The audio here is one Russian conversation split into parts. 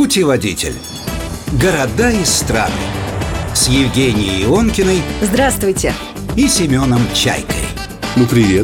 Путеводитель. Города и страны. С Евгенией Ионкиной. Здравствуйте. И Семеном Чайкой. Ну, привет.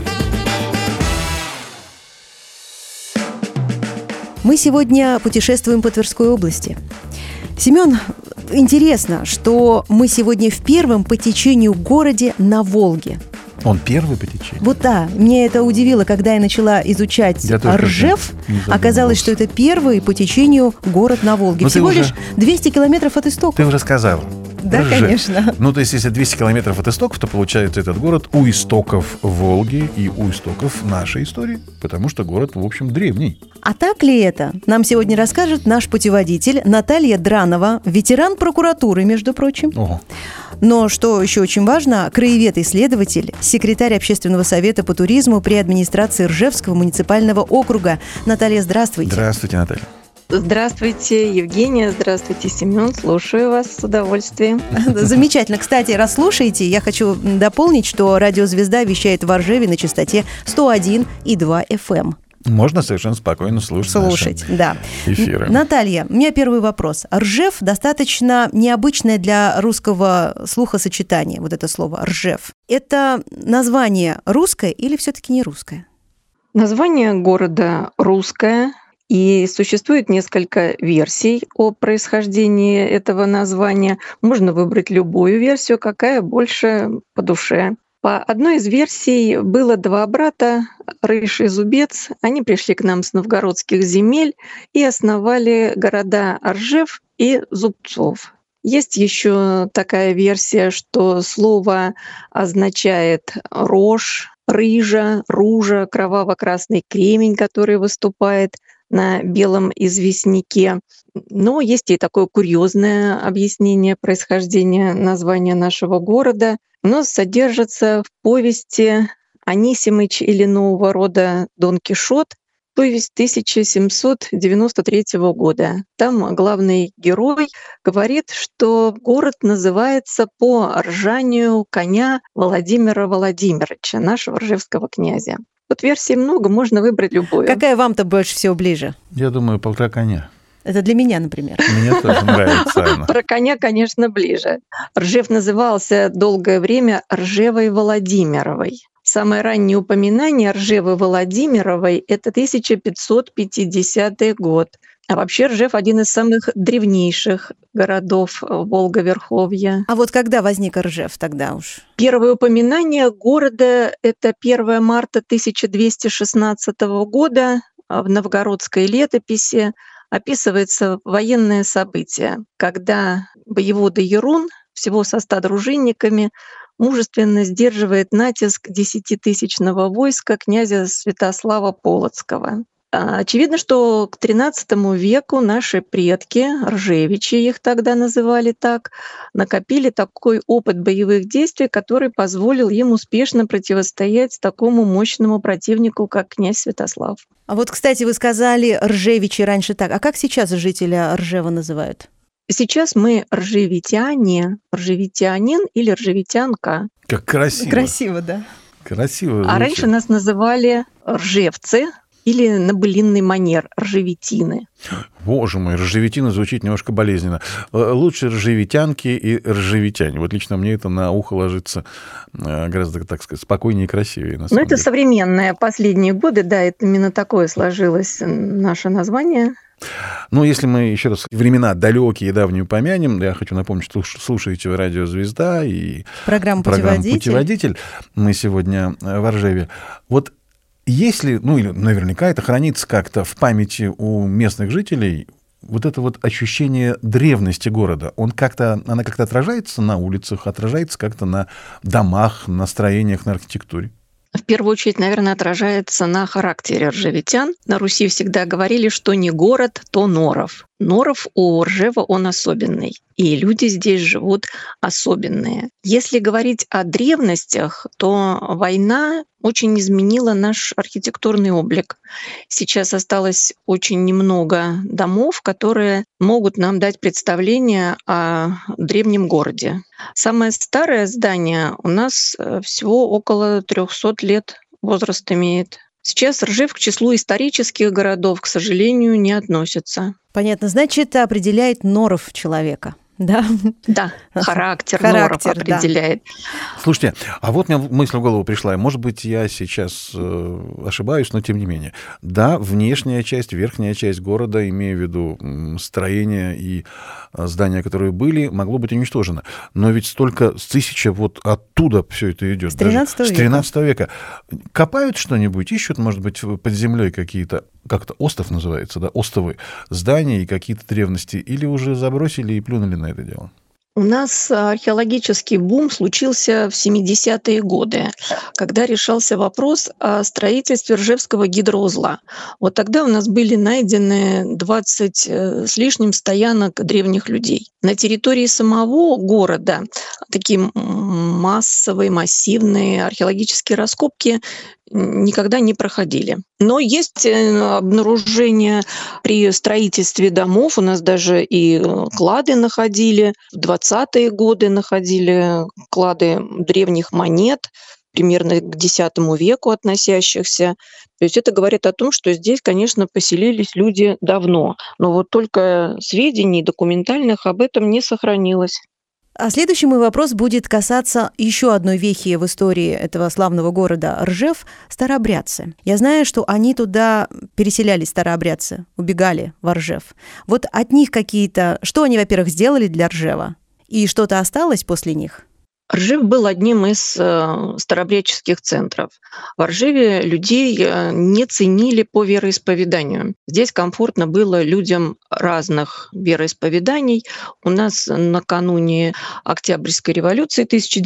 Мы сегодня путешествуем по Тверской области. Семен, интересно, что мы сегодня в первом по течению городе на Волге. Он первый по течению? Вот да, меня это удивило, когда я начала изучать Ржев. Оказалось, что это первый по течению город на Волге. Всего лишь 200 километров от истоков. Ты уже сказал. Да, Ржев. Конечно. Ну, то есть, если 200 километров от истоков, то получается этот город у истоков Волги и у истоков нашей истории, потому что город, в общем, древний. А так ли это? Нам сегодня расскажет наш путеводитель Наталья Дранова, ветеран прокуратуры, между прочим. Ого. Но, что еще очень важно, краевед-исследователь, секретарь Общественного совета по туризму при администрации Ржевского муниципального округа. Наталья, здравствуйте. Здравствуйте, Наталья. Здравствуйте, Евгения. Здравствуйте, Семен. Слушаю вас с удовольствием. Замечательно. Кстати, раз слушаете, я хочу дополнить, что радиозвезда вещает в Ржеве на частоте 101,2 FM. Можно совершенно спокойно слушать да. Эфиры. Наталья, у меня первый вопрос. Ржев достаточно необычное для русского слухосочетания, вот это слово Ржев. Это название русское или все-таки не русское? Название города русское, и существует несколько версий о происхождении этого названия. Можно выбрать любую версию, какая больше по душе. По одной из версий было два брата, Рыж и Зубец. Они пришли к нам с новгородских земель и основали города Ржев и Зубцов. Есть еще такая версия, что слово означает рожь, рыжа, ружа, кроваво-красный кремень, который выступает на белом известняке. Но есть и такое курьезное объяснение происхождения названия нашего города. Оно содержится в повести «Анисимыч или нового рода Дон Кишот», повесть 1793 года. Там главный герой говорит, что город называется по ржанию коня Владимира Владимировича, нашего ржевского князя. Вот версий много, можно выбрать любую. Какая вам-то больше всего ближе? Я думаю, полтора коня. Это для меня, например. Мне тоже нравится она. Про коня, конечно, ближе. Ржев назывался долгое время Ржевой Владимировой. Самое раннее упоминание Ржевы Владимировой – это 1550 год. А вообще Ржев – один из самых древнейших городов Волга-Верховья. А вот когда возник Ржев тогда уж? Первое упоминание города – это 1 марта 1216 года в новгородской летописи. Описывается военное событие, когда воевода Ярун всего со 100 дружинниками мужественно сдерживает натиск 10-тысячного войска князя Святослава Полоцкого. Очевидно, что к XIII веку наши предки, ржевичи их тогда называли так, накопили такой опыт боевых действий, который позволил им успешно противостоять такому мощному противнику, как князь Святослав. А вот, кстати, вы сказали ржевичи раньше так. А как сейчас жителя Ржева называют? Сейчас мы ржевитяне, ржевитянин или ржевитянка. Как красиво. Красиво, да. Красиво. А раньше нас называли ржевцы или на былинный манер ржевитины. Боже мой, ржевитина звучит немножко болезненно. Лучше ржевитянки и ржевитяне. Вот лично мне это на ухо ложится гораздо, так сказать, спокойнее и красивее. Ну, это современное. Последние годы, да, это именно такое сложилось наше название. Ну, если мы еще раз времена далекие и давние упомянем, я хочу напомнить, что слушаете вы «Радио Звезда» и программу «Путеводитель». Мы сегодня в Ржеве. Вот если, ну, или наверняка это хранится как-то в памяти у местных жителей, вот это вот ощущение древности города, она как-то отражается на улицах, отражается как-то на домах, на строениях, на архитектуре? В первую очередь, наверное, отражается на характере ржевитян. На Руси всегда говорили, что не город, то норов. Норов у Ржева он особенный, и люди здесь живут особенные. Если говорить о древностях, то война очень изменила наш архитектурный облик. Сейчас осталось очень немного домов, которые могут нам дать представление о древнем городе. Самое старое здание у нас всего около 300 лет возраст имеет. Сейчас Ржев к числу исторических городов, к сожалению, не относится. Понятно. Значит, это определяет норов человека. Да, да, характер норов определяет. Да. Слушайте, а вот мне мысль в голову пришла, может быть, я сейчас ошибаюсь, но тем не менее. Да, внешняя часть, верхняя часть города, имея в виду строения и здания, которые были, могло быть уничтожено. Но ведь столько, с 1000 вот оттуда все это идет. С 13 века. С 13 века. Копают что-нибудь, ищут, может быть, под землей какие-то, как это, остов называется, да, остовы, здания и какие-то древности, или уже забросили и плюнули на это дело? У нас археологический бум случился в 70-е годы, когда решался вопрос о строительстве Ржевского гидроузла. Вот тогда у нас были найдены 20 с лишним стоянок древних людей. На территории самого города такие массовые, массивные археологические раскопки никогда не проходили. Но есть обнаружение при строительстве домов. У нас даже и клады находили. В 20-е годы находили клады древних монет, примерно к X веку относящихся. То есть это говорит о том, что здесь, конечно, поселились люди давно. Но вот только сведений документальных об этом не сохранилось. А следующий мой вопрос будет касаться еще одной вехи в истории этого славного города Ржев – старообрядцы. Я знаю, что они туда переселялись, старообрядцы, убегали в Ржев. Вот от них какие-то… Что они, во-первых, сделали для Ржева? И что-то осталось после них? Ржев был одним из старообрядческих центров. В Ржеве людей не ценили по вероисповеданию. Здесь комфортно было людям разных вероисповеданий. У нас накануне Октябрьской революции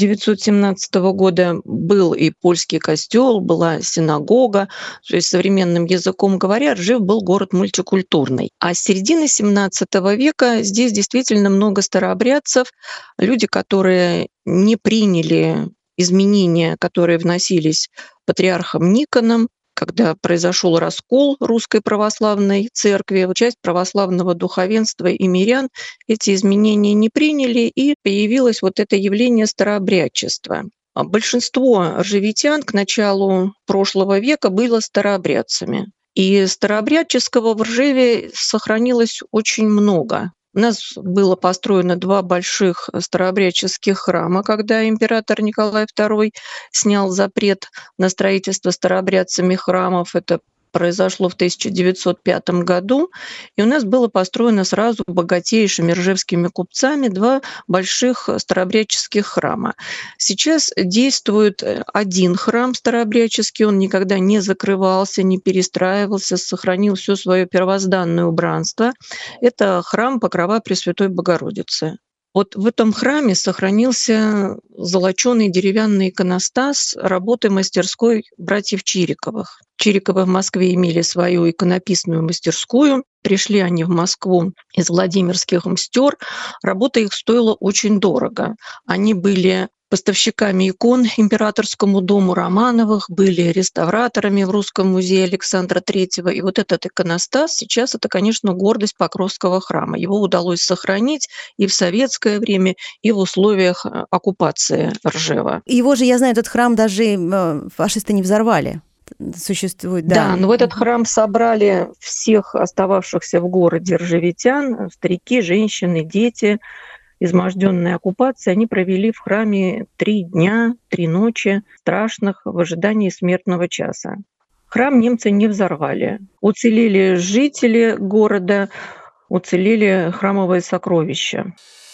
1917 года был и польский костел, была синагога. То есть современным языком говоря, Ржев был город мультикультурный. А с середины 17 века здесь действительно много старообрядцев, люди, которые не приняли изменения, которые вносились патриархом Никоном, когда произошел раскол Русской Православной Церкви. Часть православного духовенства и мирян эти изменения не приняли, и появилось вот это явление старообрядчества. Большинство ржевитян к началу прошлого века было старообрядцами. И старообрядческого в Ржеве сохранилось очень много. У нас было построено 2 больших старообрядческих храма, когда император Николай II снял запрет на строительство старообрядцами храмов. Это произошло в 1905 году. И у нас было построено сразу богатейшими ржевскими купцами 2 больших старообрядческих храма. Сейчас действует 1 храм старообрядческий, он никогда не закрывался, не перестраивался, сохранил все свое первозданное убранство. Это храм Покрова Пресвятой Богородицы. Вот в этом храме сохранился золоченый деревянный иконостас работы мастерской братьев Чириковых. Чириковы в Москве имели свою иконописную мастерскую. Пришли они в Москву из Владимирских Мстер. Работа их стоила очень дорого. Они были поставщиками икон императорскому дому Романовых, были реставраторами в Русском музее Александра III. И вот этот иконостас сейчас это, конечно, гордость Покровского храма. Его удалось сохранить и в советское время, и в условиях оккупации Ржева. Его же, я знаю, этот храм даже фашисты не взорвали. Существует, да. Да, но в этот храм собрали всех остававшихся в городе ржевитян, старики, женщины, дети. Изможденной оккупации, они провели в храме 3 дня, 3 ночи страшных в ожидании смертного часа. Храм немцы не взорвали. Уцелели жители города, уцелели храмовые сокровища.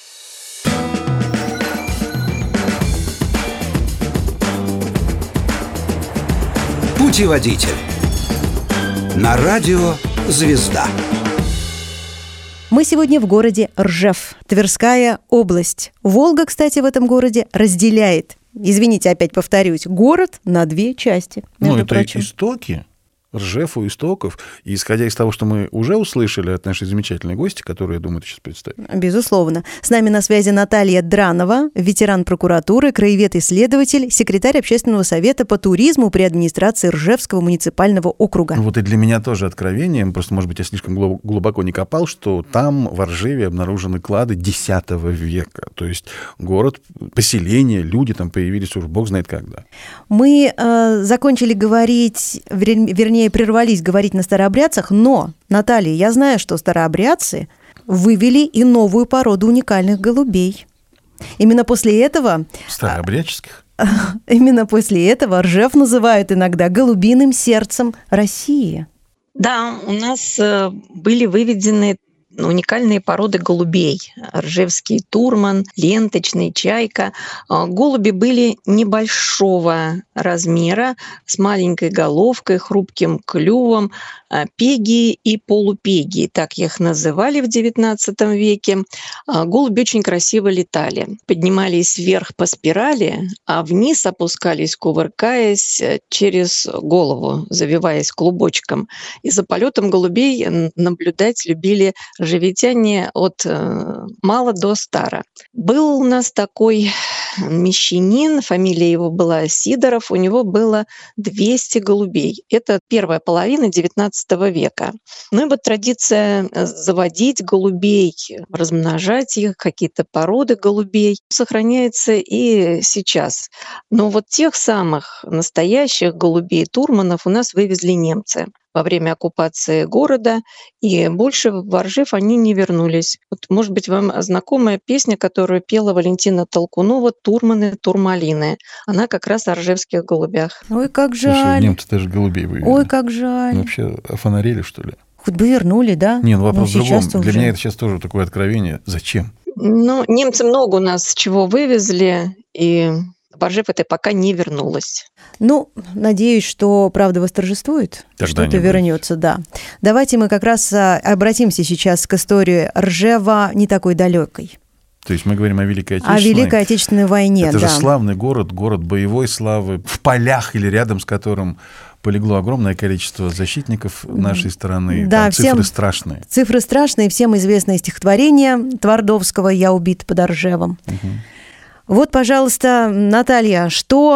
Путеводитель. На радио «Звезда». Мы сегодня в городе Ржев, Тверская область. Волга, кстати, в этом городе разделяет, извините, опять повторюсь, город на 2 части. Ну, это прочим. истоки Ржев у истоков. И исходя из того, что мы уже услышали от нашей замечательной гости, которую, я думаю, ты сейчас представишь. Безусловно. С нами на связи Наталья Дранова, ветеран прокуратуры, краевед-исследователь, секретарь Общественного совета по туризму при администрации Ржевского муниципального округа. Вот и для меня тоже откровением, просто, может быть, я слишком глубоко не копал, что там, в Ржеве, обнаружены клады X века. То есть город, поселение, люди там появились уж бог знает когда. Мы закончили говорить, вернее, прервались говорить на старообрядцах, но, Наталья, я знаю, что старообрядцы вывели и новую породу уникальных голубей. Именно после этого... Старообрядческих? Именно после этого Ржев называют иногда голубиным сердцем России. Да, у нас были выведены уникальные породы голубей. Ржевский турман, ленточный, чайка. Голуби были небольшого размера, с маленькой головкой, хрупким клювом. Пеги и полупеги, так их называли в XIX веке. Голуби очень красиво летали. Поднимались вверх по спирали, а вниз опускались, кувыркаясь через голову, завиваясь клубочком. И за полетом голубей наблюдать любили ржевитяне от мала до стара. Был у нас такой мещанин, фамилия его была Сидоров, у него было 200 голубей. Это первая половина XIX века. Ну и вот традиция заводить голубей, размножать их, какие-то породы голубей сохраняется и сейчас. Но вот тех самых настоящих голубей Турманов у нас вывезли немцы во время оккупации города, и больше в Ржев они не вернулись. Вот, может быть, вам знакомая песня, которую пела Валентина Толкунова «Турманы, турмалины». Она как раз о ржевских голубях. Ой, как жаль. Слушай, немцы даже голубей вывели. Ой, как жаль. Вообще офонарели, что ли? Хоть бы вернули, да? Не, ну вопрос в другом. Сейчас-то Для уже. меня это сейчас тоже такое откровение. Зачем? Ну, немцы много у нас чего вывезли, и в Ржев это пока не вернулось. Ну, надеюсь, что правда восторжествует, Когда-нибудь. что-то вернется, да. Давайте мы как раз обратимся сейчас к истории Ржева не такой далекой. То есть мы говорим о Великой Отечественной. О Великой Отечественной войне, Это да. же славный город, город боевой славы, в полях или рядом с которым полегло огромное количество защитников нашей страны. Да, там цифры всем страшные. Цифры страшные, всем известное стихотворение Твардовского «Я убит под Ржевом». Вот, пожалуйста, Наталья,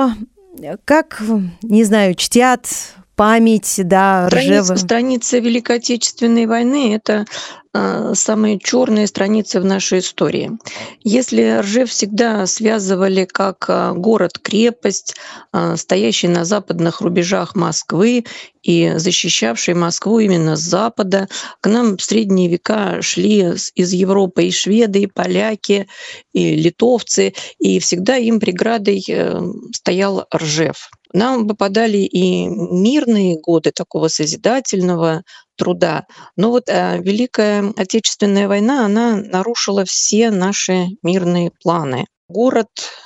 как, не знаю, чтят память, да, Ржева? Страница Великой Отечественной войны – это самые черные страницы в нашей истории. Если Ржев всегда связывали как город-крепость, стоящий на западных рубежах Москвы и защищавший Москву именно с запада, к нам в средние века шли из Европы и шведы, и поляки, и литовцы, и всегда им преградой стоял Ржев. Нам попадали и мирные годы такого созидательного труда. Но вот Великая Отечественная война, она нарушила все наши мирные планы. Город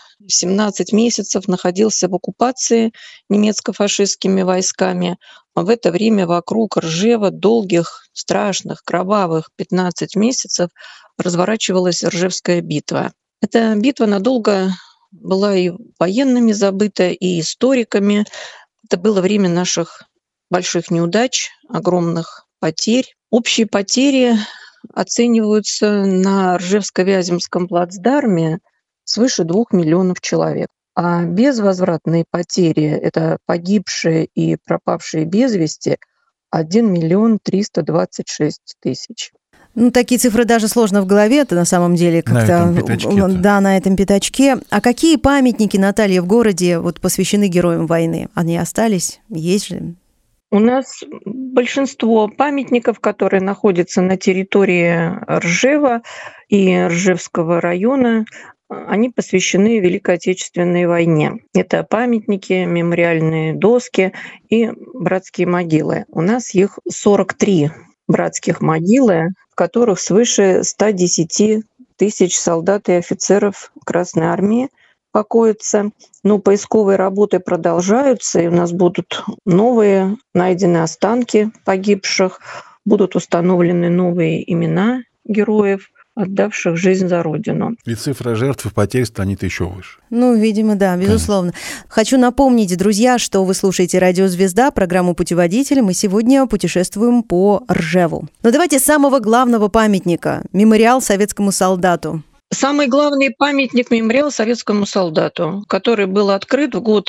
17 месяцев находился в оккупации немецко-фашистскими войсками. А в это время вокруг Ржева долгих, страшных, кровавых 15 месяцев разворачивалась Ржевская битва. Эта битва надолго была и военными забыта, и историками. Это было время наших больших неудач, огромных потерь. Общие потери оцениваются на Ржевско-Вяземском плацдарме свыше 2 миллионов человек. А безвозвратные потери — это погибшие и пропавшие без вести — 1 миллион 326 тысяч. Ну, такие цифры даже сложно в голове, это на самом деле как-то... На этом пятачке-то. Да, на этом пятачке. А какие памятники, Наталья, в городе вот посвящены героям войны? Они остались? Есть же? У нас большинство памятников, которые находятся на территории Ржева и Ржевского района, они посвящены Великой Отечественной войне. Это памятники, мемориальные доски и братские могилы. У нас их 43 братских могилы, в которых свыше 110 тысяч солдат и офицеров Красной Армии покоятся. Но поисковые работы продолжаются, и у нас будут новые найдены останки погибших, будут установлены новые имена героев. отдавших жизнь за Родину. И цифра жертв и потерь станет еще выше. Ну, видимо, да, безусловно. Хочу напомнить, друзья, что вы слушаете «Радио Звезда», программу «Путеводитель». Мы сегодня путешествуем по Ржеву. Но давайте с самого главного памятника – мемориал советскому солдату. Самый главный памятник — мемориал советскому солдату, который был открыт в год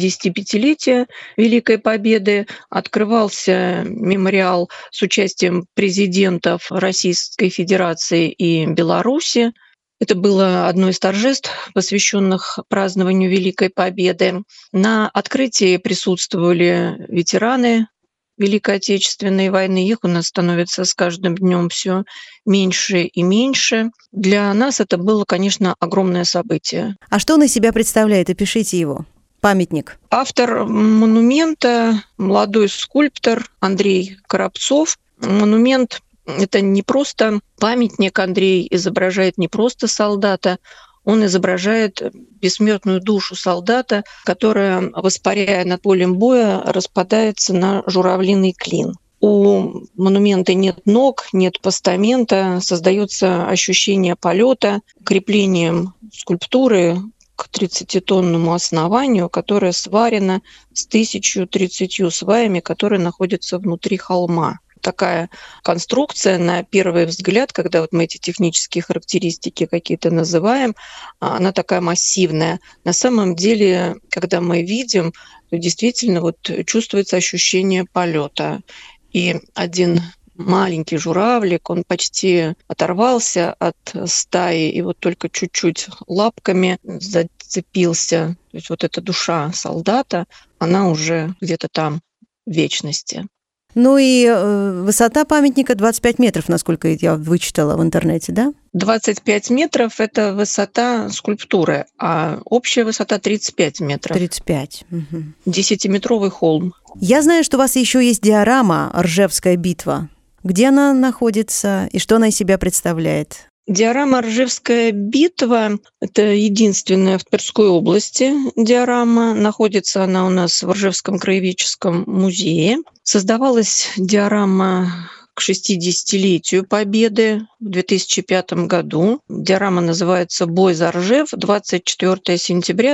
75-летия Великой Победы. Открывался мемориал с участием президентов Российской Федерации и Беларуси. Это было одно из торжеств, посвященных празднованию Великой Победы. На открытии присутствовали ветераны Великой Отечественной войны. Их у нас становится с каждым днем все меньше и меньше. Для нас это было, конечно, огромное событие. А что он из себя представляет? Опишите его. Памятник. Автор монумента — молодой скульптор Андрей Коробцов. Монумент — это не просто памятник. Андрей изображает не просто солдата, он изображает бессмертную душу солдата, которая, воспаряя над полем боя, распадается на журавлиный клин. У монумента нет ног, нет постамента, создается ощущение полета креплением скульптуры к 30-тонному основанию, которое сварено с 1030 сваями, которые находятся внутри холма. Такая конструкция, на первый взгляд, когда вот мы эти технические характеристики какие-то называем, она такая массивная. На самом деле, когда мы видим, то действительно вот чувствуется ощущение полета. И один маленький журавлик, он почти оторвался от стаи и вот только чуть-чуть лапками зацепился. То есть вот эта душа солдата, она уже где-то там в вечности. Ну и высота памятника 25 метров, насколько я вычитала в интернете, да? 25 метров – это высота скульптуры, а общая высота 35 метров. 35. Угу. 10-метровый холм. Я знаю, что у вас еще есть диорама «Ржевская битва». Где она находится и что она из себя представляет? Диорама «Ржевская битва» — это единственная в Тверской области диорама. Находится она у нас в Ржевском краеведческом музее. Создавалась диорама к 60-летию Победы в 2005 году. Диорама называется «Бой за Ржев», 24 сентября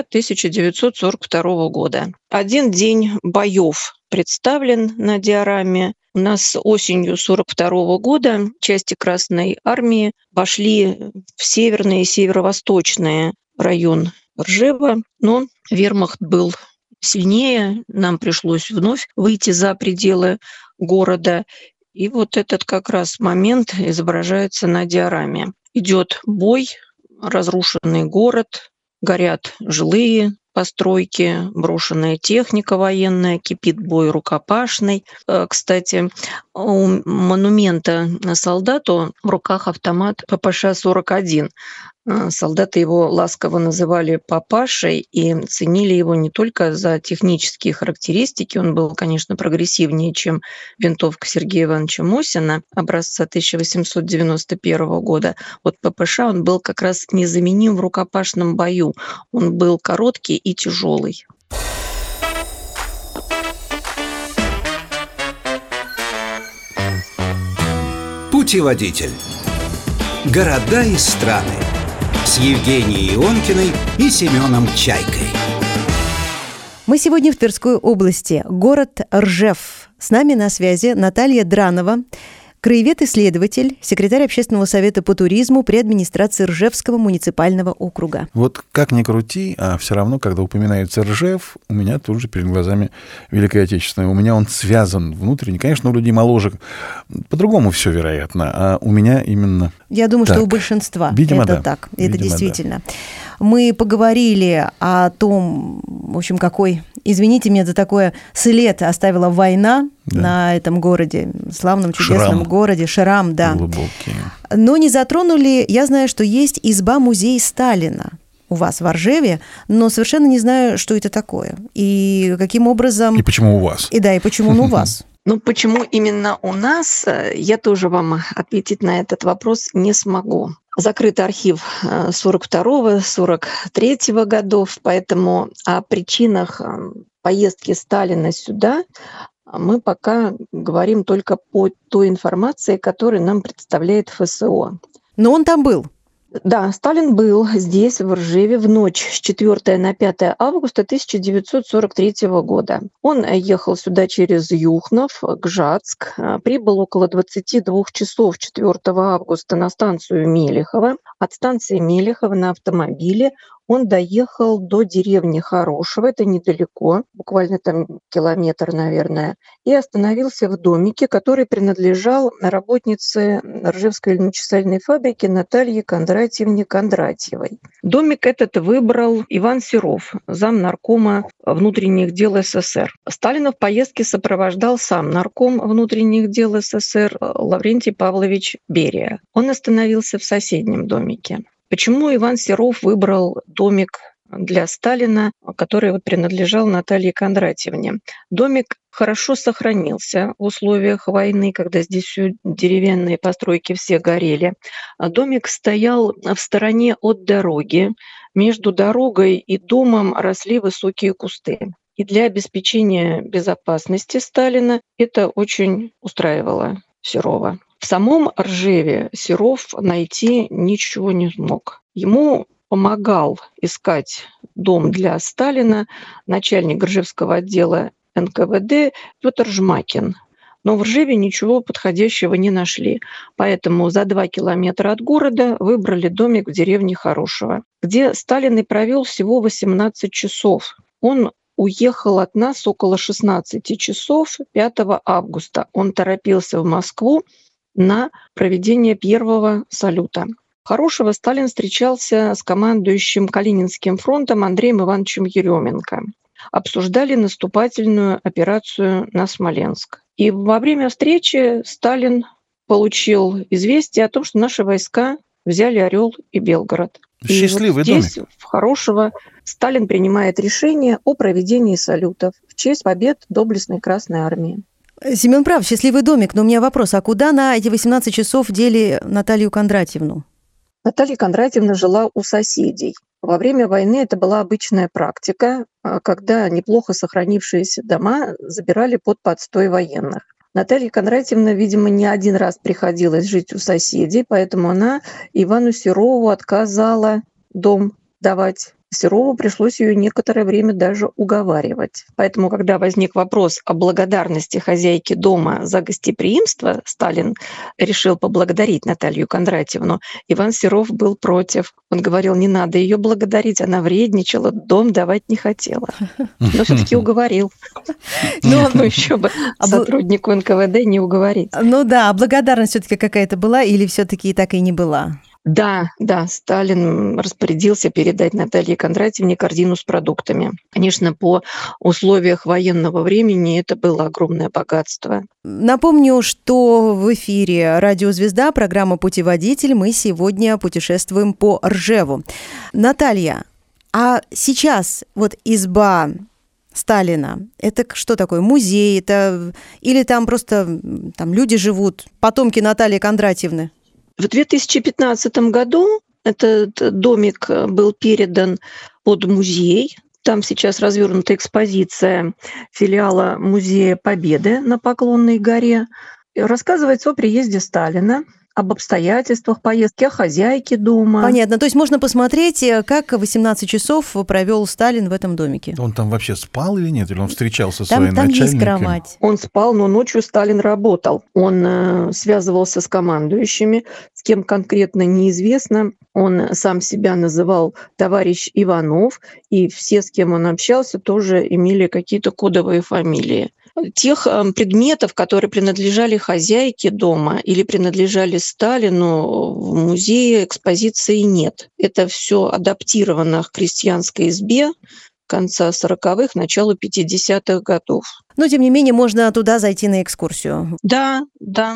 1942 года. Один день боев представлен на диораме. У нас осенью 1942 года части Красной Армии вошли в северный и северо-восточный район Ржева, но вермахт был сильнее, нам пришлось вновь выйти за пределы города. И вот этот как раз момент изображается на диораме. Идет бой, разрушенный город, горят жилые постройки, брошенная техника военная, кипит бой рукопашный. Кстати, у монумента солдату в руках автомат ППШ-41. Солдаты его ласково называли папашей и ценили его не только за технические характеристики. Он был, конечно, прогрессивнее, чем винтовка Сергея Ивановича Мосина образца 1891 года. Вот ППШ он был как раз незаменим в рукопашном бою. Он был короткий и тяжелый. Путеводитель. Города и страны. С Евгенией Ионкиной и Семеном Чайкой. Мы сегодня в Тверской области, город Ржев. С нами на связи Наталья Дранова, краевед-исследователь, секретарь Общественного совета по туризму при администрации Ржевского муниципального округа. Вот как ни крути, а все равно, когда упоминается Ржев, у меня тут же перед глазами Великая Отечественная. У меня он связан внутренне. Конечно, у людей моложе по-другому все, вероятно, а у меня именно Я думаю, так. что у большинства Видимо, это да. так. Видимо, это действительно. Да. Мы поговорили о том, в общем, какой, извините меня за такое, след оставила война на этом городе, славном, чудесном городе. Шрам, да. Глубокий. Но не затронули, я знаю, что есть изба-музей Сталина у вас в Ржеве, но совершенно не знаю, что это такое. И каким образом... И почему у вас? И почему он у вас? Ну, почему именно у нас, я тоже вам ответить на этот вопрос не смогу. Закрыт архив 42-43 годов, поэтому о причинах поездки Сталина сюда мы пока говорим только по той информации, которую нам представляет ФСО. Но он там был. Да, Сталин был здесь, в Ржеве, в ночь с 4 на 5 августа 1943 года. Он ехал сюда через Юхнов, Гжатск, прибыл около 22 часов 4 августа на станцию Мелехово. От станции Мелехово на автомобиле он доехал до деревни Хорошево, это недалеко, буквально там километр, наверное, и остановился в домике, который принадлежал работнице Ржевской льночасальной фабрики Наталье Кондратьевне Кондратьевой. Домик этот выбрал Иван Серов, замнаркома внутренних дел СССр. Сталина в поездке сопровождал сам нарком внутренних дел СССр Лаврентий Павлович Берия. Он остановился в соседнем домике. Почему Иван Серов выбрал домик для Сталина, который принадлежал Наталье Кондратьевне? Домик хорошо сохранился в условиях войны, когда здесь все деревянные постройки все горели. Домик стоял в стороне от дороги. Между дорогой и домом росли высокие кусты. И для обеспечения безопасности Сталина это очень устраивало Серова. В самом Ржеве Серов найти ничего не смог. Ему помогал искать дом для Сталина начальник Ржевского отдела НКВД Петр Жмакин. Но в Ржеве ничего подходящего не нашли. Поэтому за 2 километра от города выбрали домик в деревне Хорошево, где Сталин и провел всего 18 часов. Он уехал от нас около 16 часов 5 августа. Он торопился в Москву на проведение первого салюта. Хорошего Сталин встречался с командующим Калининским фронтом Андреем Ивановичем Еременко. Обсуждали наступательную операцию на Смоленск. И во время встречи Сталин получил известие о том, что наши войска взяли Орел и Белгород. Счастливый и вот здесь, домик. в Хорошево, Сталин принимает решение о проведении салютов в честь побед доблестной Красной Армии. Семен прав, счастливый домик. Но у меня вопрос, а куда на эти 18 часов дели Наталью Кондратьевну? Наталья Кондратьевна жила у соседей. Во время войны это была обычная практика, когда неплохо сохранившиеся дома забирали под подстой военных. Наталья Кондратьевна, видимо, не один раз приходилось жить у соседей, поэтому она Ивану Серову отказала дом давать. Серову пришлось ее некоторое время даже уговаривать. Поэтому, когда возник вопрос о благодарности хозяйки дома за гостеприимство, Сталин решил поблагодарить Наталью Кондратьевну. Иван Серов был против. Он говорил, не надо ее благодарить, она вредничала, дом давать не хотела. Но все-таки уговорил. Ну, еще бы сотруднику НКВД не уговорить. Ну да, а благодарность все-таки какая-то была или все-таки так и не была? Да, Сталин распорядился передать Наталье Кондратьевне корзину с продуктами. Конечно, по условиях военного времени это было огромное богатство. Напомню, что в эфире «Радио Звезда», программа «Путеводитель». Мы сегодня путешествуем по Ржеву. Наталья, а сейчас вот изба Сталина, это что такое? Музей? Это или там просто там люди живут, потомки Натальи Кондратьевны? В 2015 году этот домик был передан под музей. Там сейчас развернута экспозиция филиала Музея Победы на Поклонной горе. Рассказывается о приезде Сталина, об обстоятельствах поездки, о хозяйке дома. Понятно. То есть можно посмотреть, как 18 часов провел Сталин в этом домике. Он там вообще спал или нет? Или он встречался со там, своим там начальником? Есть кровать. Он спал, но ночью Сталин работал. Он связывался с командующими, с кем конкретно неизвестно. Он сам себя называл товарищ Иванов, и все, с кем он общался, тоже имели какие-то кодовые фамилии. Тех предметов, которые принадлежали хозяйке дома или принадлежали Сталину, в музее экспозиции нет. Это все адаптировано к крестьянской избе конца 40-х, начала 50-х годов. Но, тем не менее, можно туда зайти на экскурсию. Да,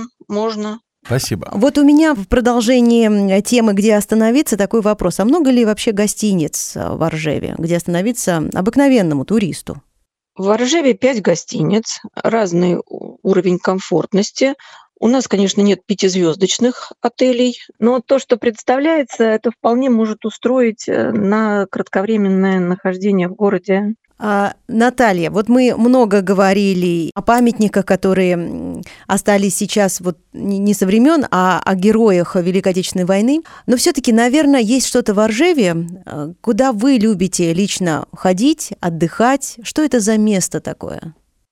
можно. Спасибо. Вот у меня в продолжении темы «Где остановиться» такой вопрос. А много ли вообще гостиниц в Ржеве, где остановиться обыкновенному туристу? В Ржеве 5 гостиниц, разный уровень комфортности. У нас, конечно, нет 5-звездочных отелей, но то, что представляется, это вполне может устроить на кратковременное нахождение в городе. Наталья, вот мы много говорили о памятниках, которые остались сейчас вот не со времен, а о героях Великой Отечественной войны. Но все-таки, наверное, есть что-то в Ржеве, куда вы любите лично ходить, отдыхать. Что это за место такое?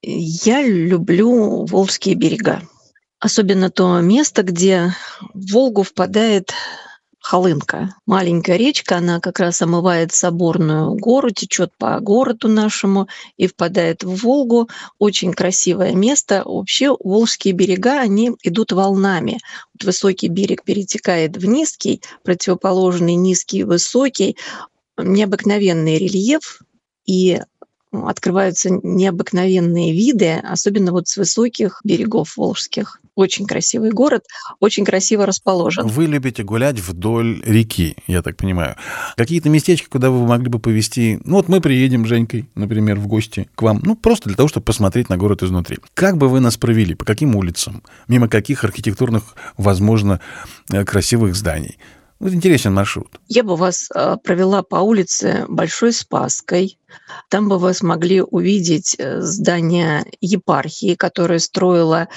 Я люблю Волжские берега. Особенно то место, где в Волгу впадает Холынка. Маленькая речка, она как раз омывает Соборную гору, течет по городу нашему и впадает в Волгу. Очень красивое место. Вообще Волжские берега, они идут волнами. Вот высокий берег перетекает в низкий, противоположный низкий и высокий. Необыкновенный рельеф, и открываются необыкновенные виды, особенно вот с высоких берегов волжских. Очень красивый город, очень красиво расположен. Вы любите гулять вдоль реки, я так понимаю. Какие-то местечки, куда вы могли бы повезти? Ну вот мы приедем с Женькой, например, в гости к вам, ну просто для того, чтобы посмотреть на город изнутри. Как бы вы нас провели? По каким улицам? Мимо каких архитектурных, возможно, красивых зданий? Вот интересен маршрут. Я бы вас провела по улице Большой Спасской. Там бы вы смогли увидеть здание епархии, которое строила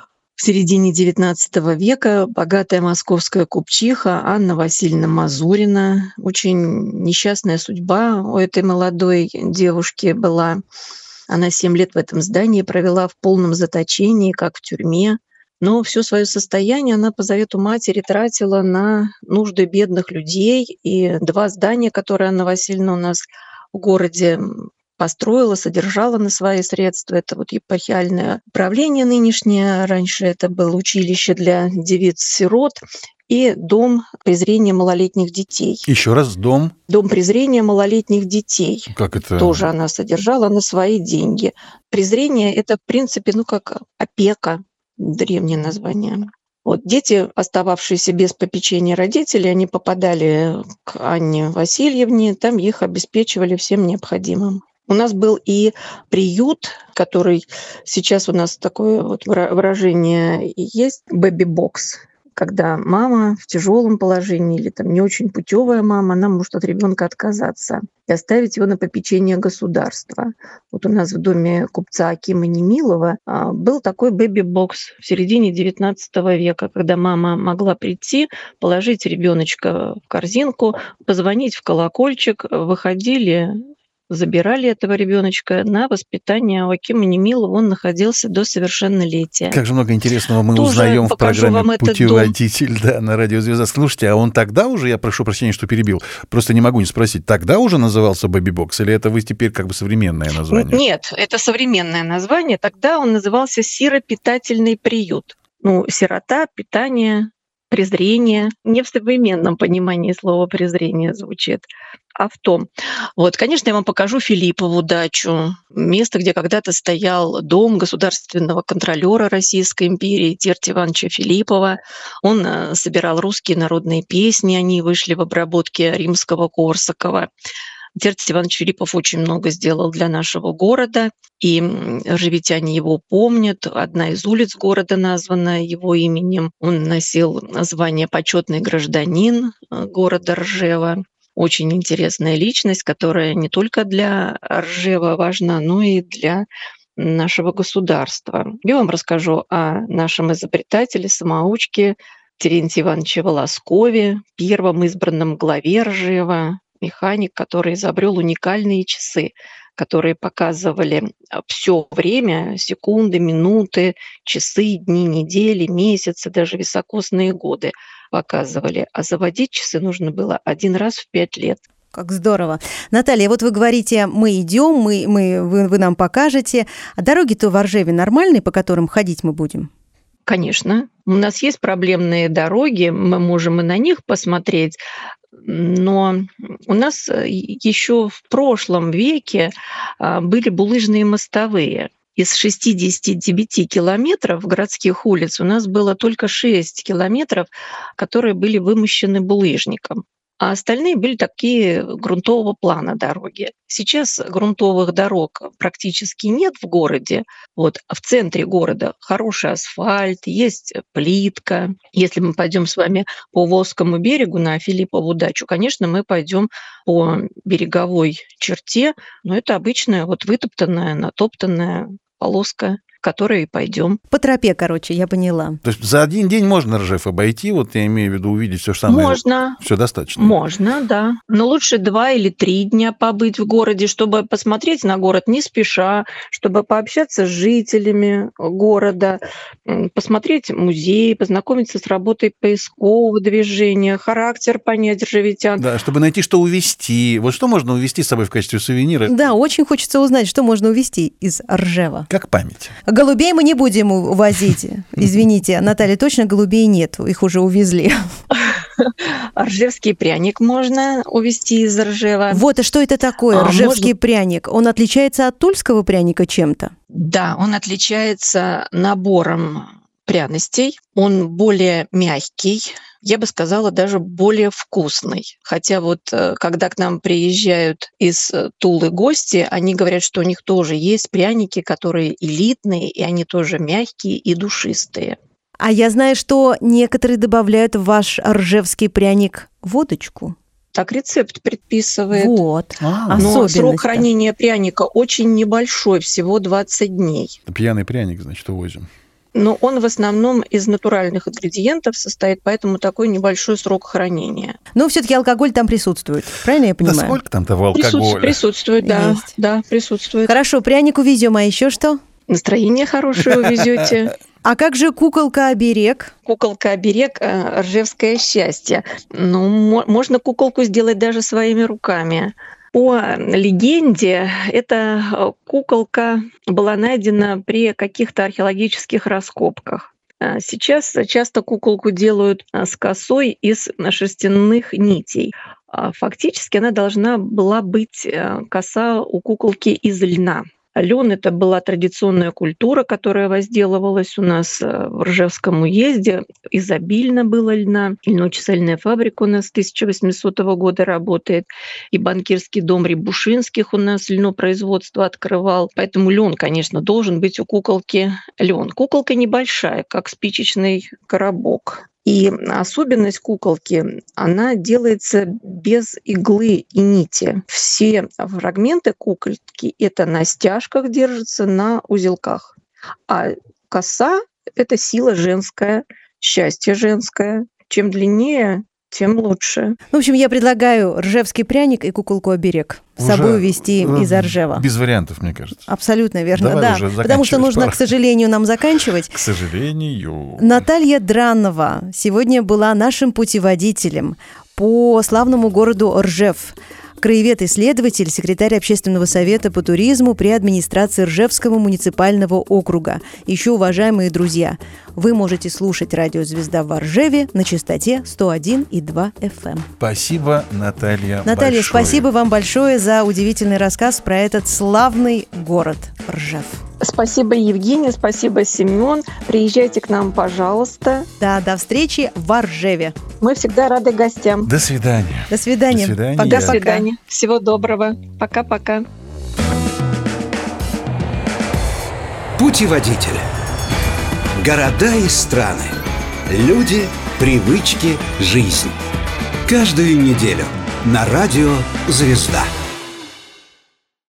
в середине XIX века богатая московская купчиха Анна Васильевна Мазурина. Очень несчастная судьба у этой молодой девушки была. Она 7 лет в этом здании провела в полном заточении, как в тюрьме. Но все свое состояние она по завету матери тратила на нужды бедных людей. И 2 здания, которые Анна Васильевна у нас в городе построила, содержала на свои средства. Это вот епархиальное управление нынешнее. Раньше это было училище для девиц-сирот и дом презрения малолетних детей. Еще раз, дом? Дом презрения малолетних детей. Как это? Тоже она содержала на свои деньги. Презрение – это, в принципе, как опека. Древнее название. Вот дети, остававшиеся без попечения родителей, они попадали к Анне Васильевне, там их обеспечивали всем необходимым. У нас был и приют, который сейчас у нас такое вот выражение есть, бэби-бокс, когда мама в тяжелом положении или там не очень путевая мама, она может от ребенка отказаться и оставить его на попечение государства. Вот у нас в доме купца Акима Немилова был такой бэби-бокс в середине XIX века, когда мама могла прийти, положить ребеночка в корзинку, позвонить в колокольчик, выходили, забирали этого ребеночка на воспитание у Акима Немилова. Он находился до совершеннолетия. Как же много интересного мы Тоже узнаем в программе «Путеводитель», да, на радио «Звезда». Слушайте, а он тогда уже, я прошу прощения, что перебил, просто не могу не спросить, тогда уже назывался «Бэби-бокс» или это вы теперь как бы современное название? Нет, это современное название. Тогда он назывался «Сиропитательный приют». Сирота, питание, презрение. Не в современном понимании слова «презрение» звучит, а в том. Вот, конечно, я вам покажу Филиппову дачу, место, где когда-то стоял дом государственного контролера Российской империи Терти Ивановича Филиппова. Он собирал русские народные песни, они вышли в обработке Римского-Корсакова. Терти Иванович Филиппов очень много сделал для нашего города, и ржевитяне его помнят. Одна из улиц города названа его именем. Он носил звание «Почетный гражданин» города Ржева. Очень интересная личность, которая не только для Ржева важна, но и для нашего государства. Я вам расскажу о нашем изобретателе, самоучке Терентии Ивановиче Волоскове, первом избранном главе Ржева, механик, который изобрел уникальные часы, которые показывали все время, секунды, минуты, часы, дни, недели, месяцы, даже високосные годы показывали. А заводить часы нужно было 1 раз в 5 лет. Как здорово. Наталья, вот вы говорите, мы идем, вы нам покажете. А дороги-то в Ржеве нормальные, по которым ходить мы будем? Конечно. У нас есть проблемные дороги, мы можем и на них посмотреть, но у нас еще в прошлом веке были булыжные мостовые. Из 69 километров городских улиц у нас было только 6 километров, которые были вымощены булыжником. а остальные были такие грунтового плана дороги. Сейчас грунтовых дорог практически нет в городе. Вот. А в центре города хороший асфальт, есть плитка. Если мы пойдем с вами по Волжскому берегу на Филиппову дачу, конечно, мы пойдем по береговой черте, но это обычная вот вытоптанная, натоптанная полоска, которой пойдем. По тропе, короче, я поняла. То есть за один день можно Ржев обойти, вот я имею в виду увидеть все самое? Можно. Все достаточно? Можно, да. Но лучше 2 или 3 дня побыть в городе, чтобы посмотреть на город не спеша, чтобы пообщаться с жителями города, посмотреть музей, познакомиться с работой поискового движения, характер понять ржевитян. Да, чтобы найти, что увезти. Вот что можно увезти с собой в качестве сувенира? Да, очень хочется узнать, что можно увезти из Ржева. Как память. Голубей мы не будем увозить. Извините, Наталья, точно голубей нет, их уже увезли. Ржевский пряник можно увезти из Ржева. Вот, а что это такое, ржевский пряник? Он отличается от тульского пряника чем-то? Да, он отличается набором пряностей, он более мягкий, я бы сказала, даже более вкусный. Хотя вот когда к нам приезжают из Тулы гости, они говорят, что у них тоже есть пряники, которые элитные, и они тоже мягкие и душистые. А я знаю, что некоторые добавляют в ваш ржевский пряник водочку. Так рецепт предписывает. Вот. Но срок хранения пряника очень небольшой, всего 20 дней. Пьяный пряник, значит, увозим. Но он в основном из натуральных ингредиентов состоит, поэтому такой небольшой срок хранения. Но все-таки алкоголь там присутствует, правильно я понимаю? Да сколько там того алкоголя? Присутствует, да. Есть. Да, присутствует. Хорошо, пряник увезем, а еще что? Настроение хорошее увезете. А как же куколка-оберег? Куколка-оберег ржевское счастье. Ну, можно куколку сделать даже своими руками. По легенде, эта куколка была найдена при каких-то археологических раскопках. Сейчас часто куколку делают с косой из шерстяных нитей. Фактически она должна была быть коса у куколки из льна. Лен — это была традиционная культура, которая возделывалась у нас в Ржевском уезде. Изобильно было льна. Льночесальная фабрика у нас с 1800 года работает. И банкирский дом Рябушинских у нас льнопроизводство открывал. Поэтому лен, конечно, должен быть у куколки лен. Куколка небольшая, как спичечный коробок. И особенность куколки, она делается без иглы и нити. Все фрагменты куколки — это на стяжках держатся, на узелках. А коса — это сила женская, счастье женское. Чем длиннее, тем лучше. В общем, я предлагаю ржевский пряник и куколку-оберег с собой увезти из Ржева. Без вариантов, мне кажется. Абсолютно верно, Давай да. уже Потому что нужно, пора. к сожалению, нам заканчивать. К сожалению. Наталья Дранова сегодня была нашим путеводителем по славному городу Ржев. Краевед-исследователь, секретарь Общественного совета по туризму при администрации Ржевского муниципального округа. Еще, уважаемые друзья, вы можете слушать «Радио Звезда» в Ржеве на частоте 101,2 FM. Спасибо, Наталья. Наталья, большое. спасибо вам большое за удивительный рассказ про этот славный город Ржев. Спасибо, Евгения, спасибо, Семен. Приезжайте к нам, пожалуйста. Да, до встречи в Ржеве. Мы всегда рады гостям. До свидания. До свидания. До свидания. До свидания. Всего доброго. Пока-пока. Путеводитель. Города и страны. Люди, привычки, жизнь. Каждую неделю на радио «Звезда».